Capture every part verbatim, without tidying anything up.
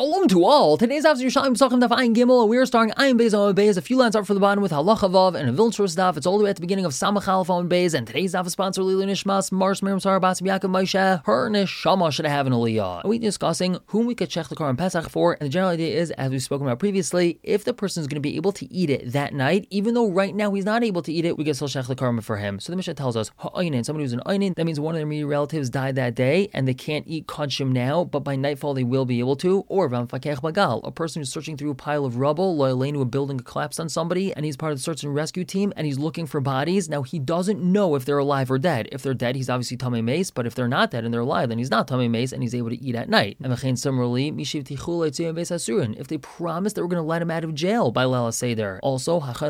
Shalom to all. Today's Avos Yerushalayim Pesachim Daf Ayin Gimel. We are starting Ayin Beis Amud Beis. A few lines up for the bottom with Halacha Vav and a Vilchos Daf. It's all the way at the beginning of Samach Aleph Amud Beis. And today's Daf is sponsored Lilu Nishmas Mars Miriam Sarah Bas Yaakov Moshe. Her neshama should have an aliyah. We're discussing whom we could shech the Korban Pesach for. And the general idea is, as we've spoken about previously, if the person is going to be able to eat it that night, even though right now he's not able to eat it, we can still shech the Korban for him. So the Mishnah tells us, Ha'aynin, somebody who's an Aynin, that means one of their immediate relatives died that day and they can't eat Kodshim now, but by nightfall they will be able to. Or Vamfakech Bagal, a person who's searching through a pile of rubble, Loyalenu, a building collapsed on somebody, and he's part of the search and rescue team, and he's looking for bodies. Now, he doesn't know if they're alive or dead. If they're dead, he's obviously Tamei Mace, but if they're not dead and they're alive, then he's not Tamei Mace, and he's able to eat at night. And similarly, if they promised that we're going to let him out of jail by Lela Seder. Also, a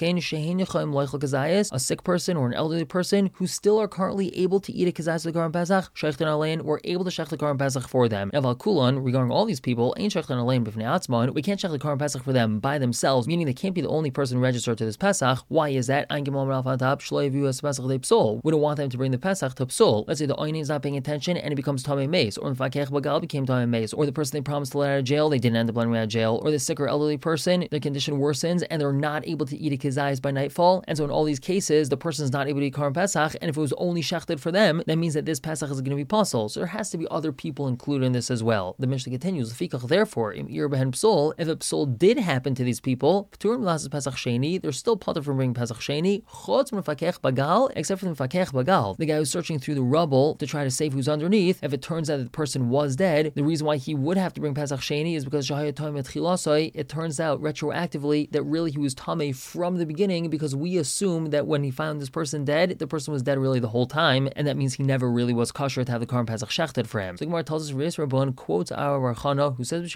sick person or an elderly person who still are currently able to eat a Kazayas the Korban Pesach, Sheichten Alein, we're able to shech the Korban Pesach for them. Now, Kulan, regarding all these people, ain't Sheichten Alein b'fnei atzmon, we can't shech the Korban Pesach for them by themselves, meaning they can't be the only person registered to this Pesach. Why is that? We don't want them to bring the Pesach to Psul. Let's say the Oynin is not paying attention and it becomes Tamei Mace, or the Fakech Bagal became Tamei Mace, or the person they promised to let out of jail, they didn't end up letting out of jail, or the sick or elderly person, their condition worsens and they're not able to eat a Kazayas by nightfall. And so in all these cases, the person is not able to eat Korban Pesach, and if it was only shechted for them, that means that this Pesach is going to be puzzle. So there has to be other people included in this as well. The Mishnah continues, therefore, if a psul did happen to these people, they're still putter from bringing Pesach Sheni, except for the Mfakech Bagal, the guy who's searching through the rubble to try to save who's underneath. If it turns out that the person was dead, the reason why he would have to bring Pesach Sheni is because it turns out retroactively that really he was Tamei from the beginning, because we assume that when he found this person dead, the person was dead really the whole time, and that means he never really was kosher to have the Korban Pesach shechted for him. So the Gemara tells us, Reis Rabbon quotes our Rachana, who says,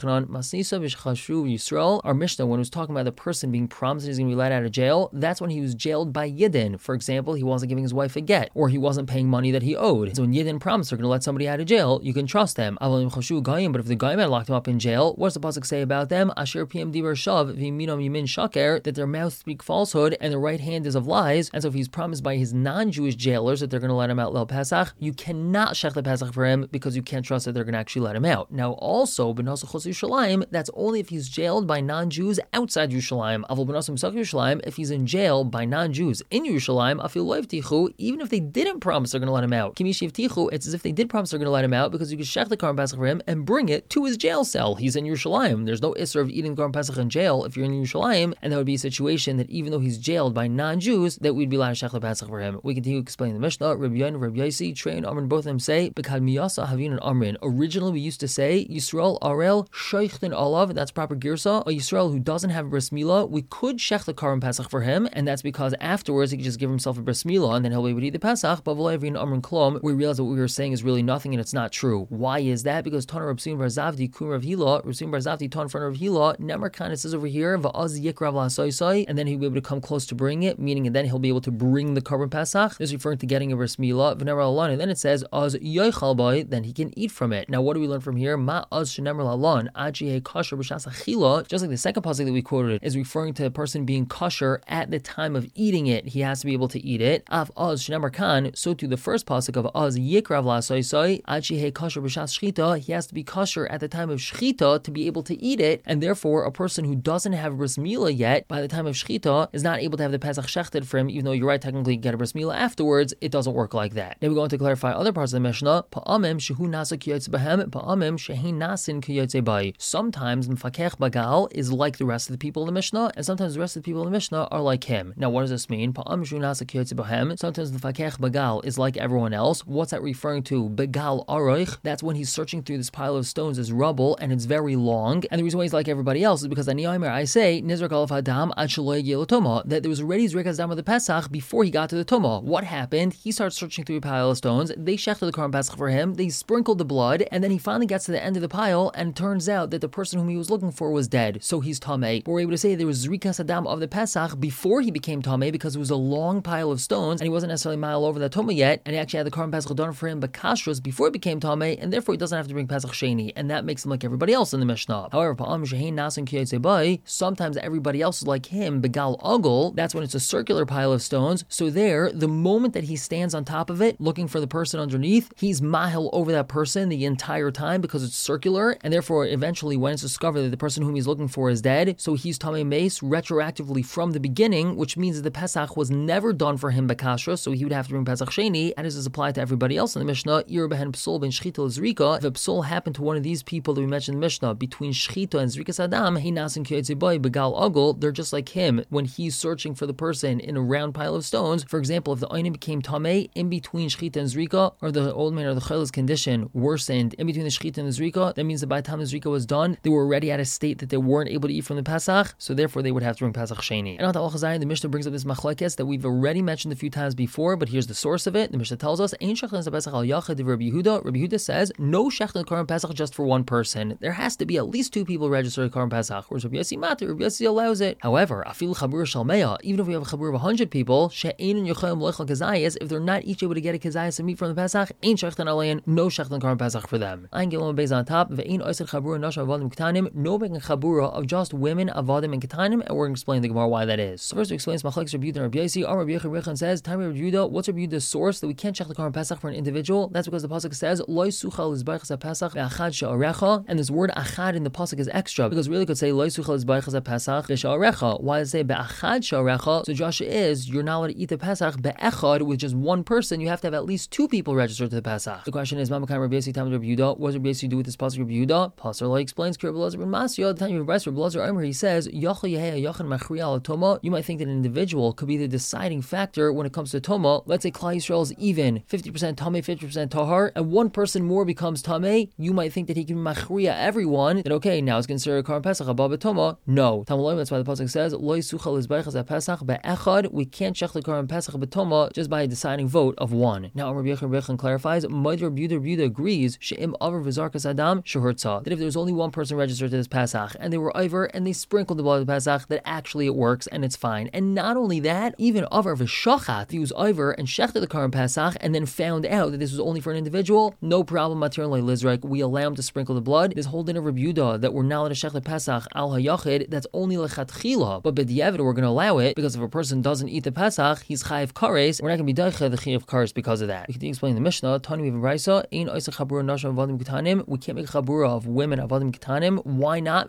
Yisrael, our Mishnah, when he was talking about the person being promised he's going to be let out of jail, that's when he was jailed by Yidden. For example, he wasn't giving his wife a get, or he wasn't paying money that he owed. So when Yidden promised they're going to let somebody out of jail, you can trust them. But if the Goyim had locked him up in jail, what does the pasuk say about them? Asher pm diber shav v'minom yimin shaker, that their mouth speak falsehood and their right hand is of lies. And so if he's promised by his non-Jewish jailers that they're going to let him out Leil Pesach, you cannot shech the Pesach for him because you can't trust that they're going to actually let him out. Now also, B'nasa Chos Yerushalayim, that's only if he's jailed by non-Jews outside Yerushalayim. Avol B'nasa Misach Yerushalayim, if he's in jail by non-Jews in Yerushalayim, Afil Lo Yivtichu, even if they didn't promise they're going to let him out. Kimish Yivtichu, it's as if they did promise they're going to let him out, because you can shech the Korban Pesach for him and bring it to his jail cell. He's in Yerushalayim. There's no isser of eating Korban Pesach in jail if you're in Yerushalayim, and that would be a situation that even though he's jailed by non-Jews, that we'd be allowed to shech the Pesach for him. We continue explaining the Mishnah. Rabbi Yoin, Rabbi Yosi, Trey and Amrin, both of them say, Bekad Miyasa Havin and Amrin. Originally we used to say, Yisrael Arel Sheichten Olav, that's proper girsa. A Yisrael who doesn't have a bris milah, we could shech the Korban Pesach for him, and that's because afterwards he could just give himself a bris milah and then he'll be able to eat the Pesach. But V'lo Amrin Klom, we realize that what we were saying is really nothing and it's not true. Why is that? Because Tana Rav Sim Bar Zavdi Kum Rav Hila, Rav Sim Bar Zavdi Ton front of Hila, Nemar kind of says over here, Va'az Yikrav La'asai, and then he'll be able to come close to bring it, meaning and then he'll be able to bring the Korban Pesach. This is referring to getting a bris milah. V'nemar Alon, and then it says Az Yochal Boy, then he can eat from it. Now what do we learn from here? Ma Az Shenemar Alon Aji He Kosher B'Shas Achila. Just like the second pasuk that we quoted is referring to a person being kosher at the time of eating it. He has to be able to eat it. Af Az Shenemar Kan. So to the first pasuk of Az Yikrav La'asai Aji He Kosher B'Shas Shchita, he has to be kosher at the time of Shchita to be able to eat it, and therefore a person who doesn't have a bris milah yet by the time of Shchita is not able to have the Pesach shechted for him, even though you're right, technically you get a bris milah afterwards. It doesn't work like that. Now we're going to clarify other parts of the Mishnah. Pa'amim shehu nasa kiyotze bahem, pa'amim shehi nasin kiyotze bai. Sometimes Mfakech Bagal is like the rest of the people in the Mishnah, and sometimes the rest of the people in the Mishnah are like him. Now what does this mean? Pa'amim shehu nasa kiyotze bahem. Sometimes Mfakech Bagal is like everyone else. What's that referring to? Bagal aroich. That's when he's searching through this pile of stones as rubble, and it's very long. And the reason why he's like everybody else is because Ani Omer, I say Nizrak Alaf Adam Ad Shelo Yagiel Toma, that there was already Zrikas Dam of the Pesach before he got to the Toma. What happened? He starts searching through a pile of stones. They shechted the Korban Pesach for him. They sprinkled the blood, and then he finally gets to the end of the pile, and it turns out that the person whom he was looking for was dead. So he's Tamei. But we're able to say there was Zrikas Adam of the Pesach before he became Tamei, because it was a long pile of stones, and he wasn't necessarily a mile over the Toma yet, and he actually had the Korban Pesach done for him, but Kashrus before he became Tamei, and therefore he doesn't have to bring Pesach Sheni, and that makes him like everybody else in the Mishnah. However, sometimes everybody else is like him, Begal Ogul, that's when it's a circular pile of stones. So there, the moment that he stands on top of it, looking for the person underneath, he's mahil over that person the entire time because it's circular, for, and therefore eventually when it's discovered that the person whom he's looking for is dead, so he's tamei meis retroactively from the beginning, which means that the Pesach was never done for him bakashra, so he would have to bring Pesach Sheni, and this is applied to everybody else in the Mishnah. Ir behen psul ben shchita l'zrika. If a psul happened to one of these people that we mentioned in the Mishnah between shchita and zrikas adam, he nasin kiyotze boy begal ogul. They're just like him when he's searching for the person in a round pile of stones. For example, if the oinim became tamei in between shchita and zrika, or the old man or the chayla's condition worsened in between the shchita and the zrika, that means that by the time the zrika was done, they were already at a state that they weren't able to eat from the Pesach, so therefore they would have to bring Pesach Sheni. And on the the Mishnah brings up this machlekes that we've already mentioned a few times before, but here's the source of it. The Mishnah tells us, Ein shechtan Pesach al yachid. Rabbi Yehuda. Rabbi Yehuda says, no shechtan Korban Pesach just for one person. There has to be at least two people registered at Korban Pesach. Whereas Rabbi Yossi Mati, Rabbi Yossi allows it. However, afil chabur shalmeya, even if we have a chabur of a hundred people, she'ein yochayim loichal kazayas, if they're not each able to get a kazayas of meat from the Pesach, Ein shechtan alayin, no shechtan Korban Pesach for them. Ein gilom beis on top, ve'ein oised chabur nasham avadim ketanim, no making a chabura of just women avadim and ketanim, and we're going to explain the Gemara why that is. So first we explain machlekes Rabbi Yehuda and Rabbi Yossi. Our Rabbi Yechon says, Time Rabbi Yehuda, what's Rabbi Yehuda's source that we can't check the Korban Pesach for an individual? That's because the pasuk says, Loi suchal izbaichas Pesach ve'achad she'arecha, and this word achad in the pasuk is extra because really it could say Loi suchal izbaichas Pesach ve'she'arecha. Why does it say be'achad she'arecha? So Joshua is you're not allowed to eat the Pesach be'echad with just one person. You have to have at least two people registered to the Pesach. The question is, Mamakam Rabbi Yossi, Tam Rabbi Yehuda. What does Rabbi Yossi do with this pasuk Rabbi Yehuda? Pasuk like explains Rabbi Elazar ben Masya. The time of Rabbi Elazar Omer, he says, Yachal yehei yachan machriya al toma. You might think that an individual could be the deciding factor when it comes to toma. Let's say Klal Yisrael is even fifty percent tamei, fifty percent tahar, and one person more becomes tamei. You might think that he can machriya everyone. That okay, now it's considered a Korban Pesach above toma. No, Tamalim. That's why the pasuk says Lo yisuchal izbaichas Pesach be'echad. We can't check the Korban Pesach betoma just by a deciding vote of one. Now Rabbi Yechon clarifies. Rabbi Yehuda agrees she'im aver v'zarkas adam shehurtza, that if there's only one person registered to this Pesach and they were over and they sprinkled the blood of the Pesach, that actually it works and it's fine. And not only that, even aver v'shachat, he was over and shechted the Korban Pesach and then found out that this was only for an individual, no problem. Material like Lizrak, we allow him to sprinkle the blood. This whole din of Rabbi Yehuda that we're not allowed to shech the Pesach al hayachid, that's only lechatchila, but b'diavad we're going to allow it because if a person doesn't eat the Pesach, he's chayiv kares. We're not going to be daicha the chayiv kares because of that. We can explain the Mishnah. Tani we have a brisa. Ein oisach chabura nasham avadim ketanim. We can't make a chabura of women avadim ketanim. Why not?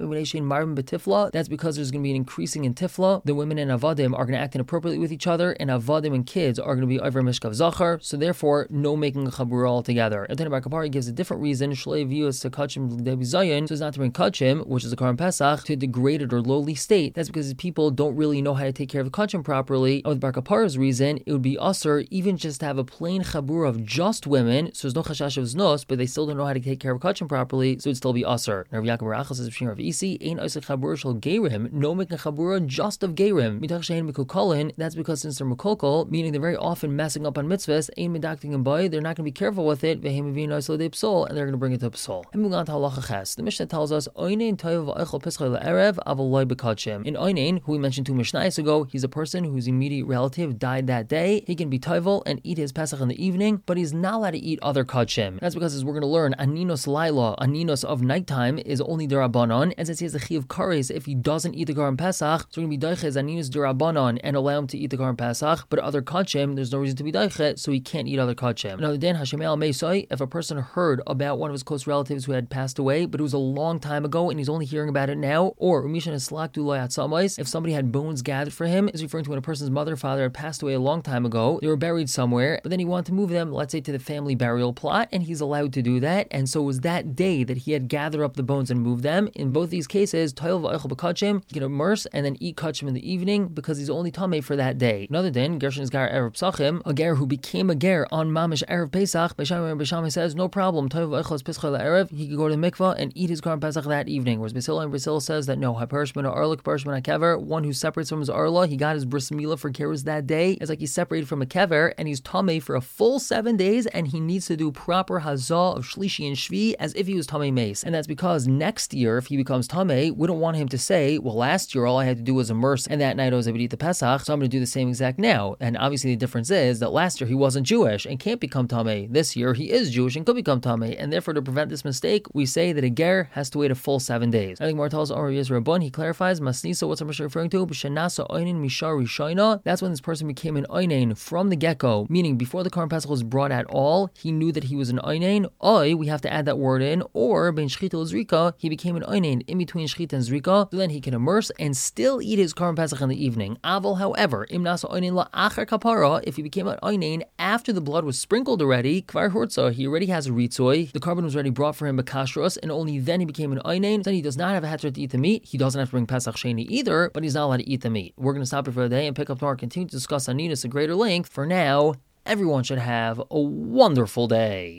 That's because there's going to be an increasing in tifla. The women and avadim are going to act inappropriately with each other, and avadim and kids are going to be over mishkav zachar. So therefore, no making a chabura altogether. And then Bar Kapari gives a different reason. Shlei v'yus to kachim debi zayin, so it's not to bring kachim, which is the Korban Pesach, to a degraded or lowly state. That's because people don't really know how to take care of the kachim properly. And with Bar Kapara's reason, it would be usher even just to have a plain chabura of just women. So there's no chashash of znos, but they still don't know how to take care of kachim properly, so it'd still be usher. Now Rav Yaakov Rachel says B'Shem Rav Isi, Ein oisach chabura shel gerim, no making a chabura just of gerim. Mitach shein mekukolin, that's because since they're mekokol, meaning they're very often messing up on mitzvahs, ein medakting and boy, they're not going to be careful with it, vehem avin oisel de psol, and they're going to bring it to psol. And moving on to halacha ches, the Mishnah tells us, Oinein toiv v'oichel pischei le'erev aval loy bekachim. In Oinein, who we mentioned two Mishnayos ago, he's a person whose immediate relative died that day. He can be toivel and eat his Pesach in the evening, but he's not allowed to eat other kachim. That's because as we're going to learn, aninos laila, aninos of nighttime is only derabanan, and since he has the chi of kares, if he doesn't eat the Korban Pesach, so we're going to be daiches aninos derabanan and allow him to eat the Korban Pesach, but other kachim, there's no reason to be daichet, so he can't eat other kachim. Now, then Hashem el meisai, if a person heard about one of his close relatives who had passed away, but it was a long time ago and he's only hearing about it now, or umishan eslaktu loyat samais, if somebody had bones gathered for him, is referring to when a person's mother or father had passed away a long time ago, they were buried somewhere, but then he wanted to move them, let's say to the family burial plot, and he's allowed to do that, and so it was that day that he had gathered up the bones and moved them. In both these cases, toil v'oichel b'kachim, he can immerse and then eat kachim in the evening because he's only tamei for that day. Another din, Gershon is gar erev psachim, a ger who became a ger on mamish erev Pesach, Beishamai Beishamai says no problem, toil v'oichel pischei erev, he could go to the mikvah and eat his Korban Pesach that evening. Whereas Basila and Basila says that no, haperishman or arla, haperishman kever, one who separates from his arla, he got his bris milah for keres that day. It's like he's separated from a kever and he's tamei for a full seven days, and he needs to do proper hazah of shlishi and shvi as if he was tamei mace. And that's because next year, if he becomes tamei, we don't want him to say, well, last year all I had to do was immerse, and that night I was able to eat the Pesach, so I'm going to do the same exact now. And obviously the difference is that last year he wasn't Jewish and can't become tamei. This year he is Jewish and could become tamei, and therefore to prevent this mistake, we say that a ger has to wait a full seven days. I think Mar tells Amar Yez Rabban, he clarifies, Masnisa, what's Amar referring to? B'shenasa oinin mishar rishoina. That's when this person became an oinain from the get-go, meaning before the Korban Pesach was brought at all, he knew that he was an oinain. Oi, we have to add that word in, or or ben shchita zrika, he became an oinen in between shchita and zrika, so then he can immerse and still eat his Karban Pesach in the evening. Aval, however, im nasa oinen la achar kapara, if he became an oinen after the blood was sprinkled already, kvar hurtza, he already has a ritzoi, the carbon was already brought for him bakashros, and only then he became an oinen, then he does not have a heter to eat the meat. He doesn't have to bring Pesach Sheni either, but he's not allowed to eat the meat. We're going to stop here for the day and pick up tomorrow, continue to discuss Aninus at greater length. For now, everyone should have a wonderful day.